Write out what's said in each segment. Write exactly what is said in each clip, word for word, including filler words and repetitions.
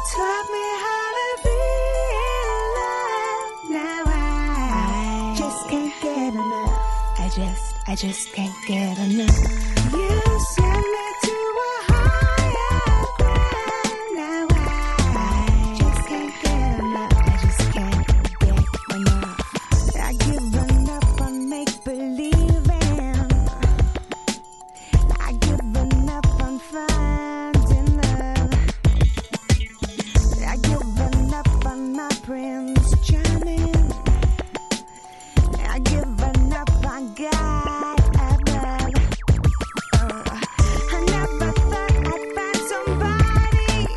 taught me how to be in love. Now I, I just can't get enough. I just, I just can't get enough. You send me to a higher ground. Now I, I just can't get enough. I just can't get enough. I given up on make believing. I given up on finding love. I given up on my Prince Charming. I given up on God above. Uh, I never thought I'd find somebody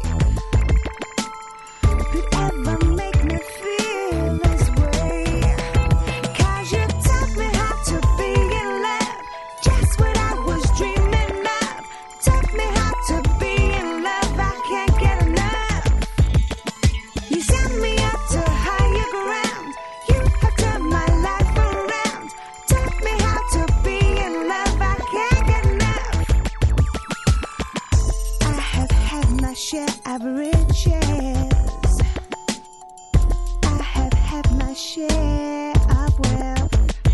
who'd ever make me feel this way. 'Cause you taught me how to be in love, just what I was dreaming of. Taught me how to be in love, I can't get enough. You sent me up to higher ground. You have turned my life around. Taught me how to be in love, I can't get enough. I have had my share of riches. I have had my share of wealth.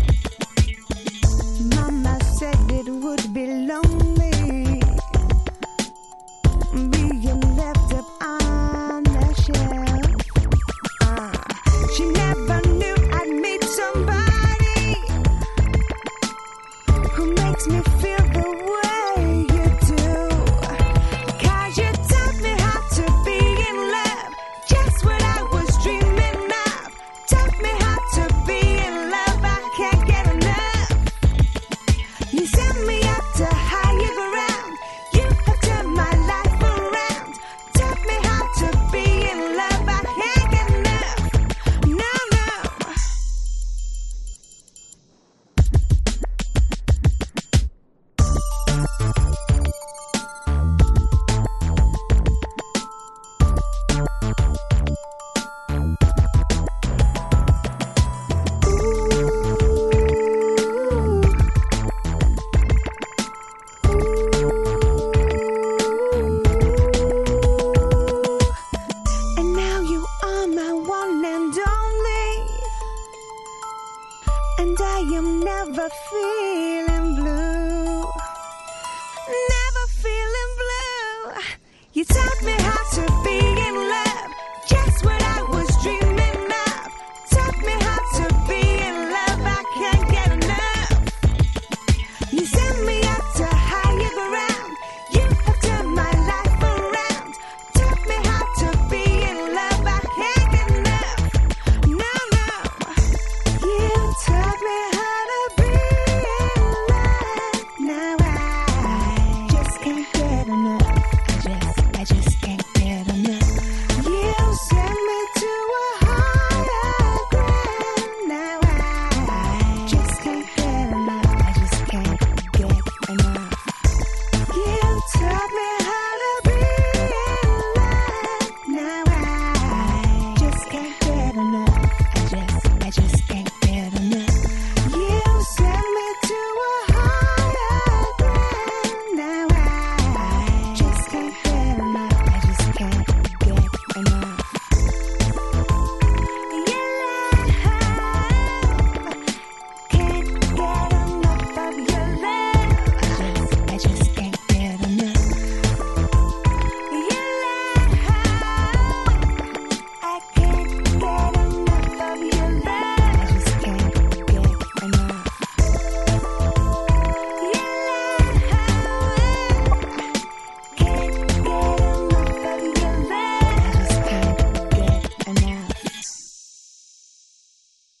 Mama said it would be lonely being left up on the shelf. Uh, she never knew I'd meet somebody who makes me feel the way you do. 'Cause you taught me how to be in love, just what I was dreaming of. Taught me how to be in love, I can't get enough. You sent me up to higher ground. You have turned my life around. Taught me how to be in love, I can't get enough. No, no. And now you are my one and only, and I am never feeling blue. Never feeling blue. You taught me how to be in love, just what I was dreaming of. Taught me how to be in love, I can't get enough. You sent me up to higher ground. You have turned my life around. Taught me how to be in love, I can't get enough. No, no. You taught me how to be in love. Now I just can't get enough. I just, I just can't